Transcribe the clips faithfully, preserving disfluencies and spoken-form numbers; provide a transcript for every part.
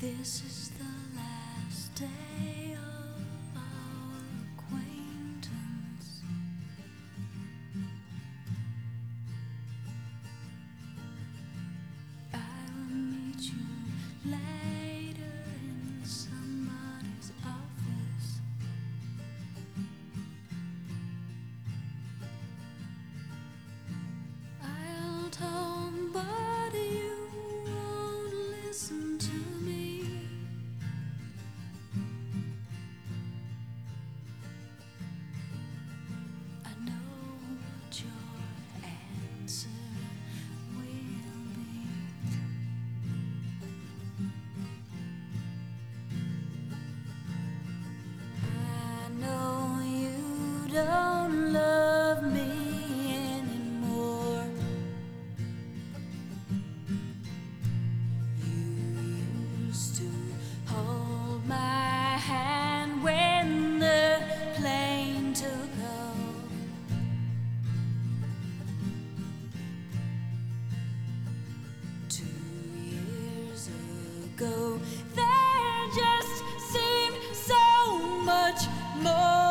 This is the last day of our acquaintance. I will meet you later in somebody's office. I'll talk, but you won't listen to me. I know what your answer will be. I know you don't love me anymore. You used to hold my hand when the plane took off. Two years ago, there just seemed so much more.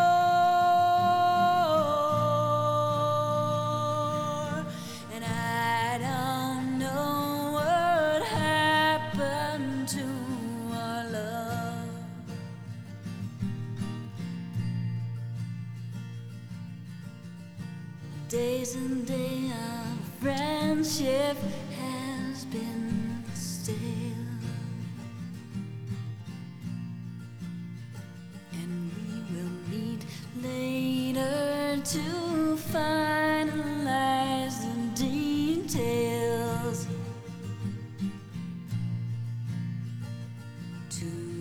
And I don't know what happened to our love. Days and days of friendship has been stale, and we will meet later to finalize the details. To